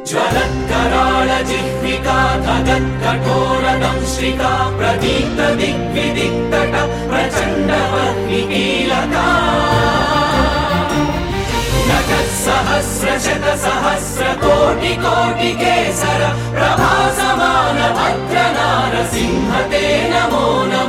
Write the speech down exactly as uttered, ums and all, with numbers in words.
ज्वलत्कराळ जिह्विका धगत्कठोरदंश्रिका प्रदीप्त दिग्विदिक्तट प्रचण्डवह्निकीलका सहस्र सहस्र कोटि कोटि केसर प्रभासमान भद्र नारसिंह ते नमो नमः।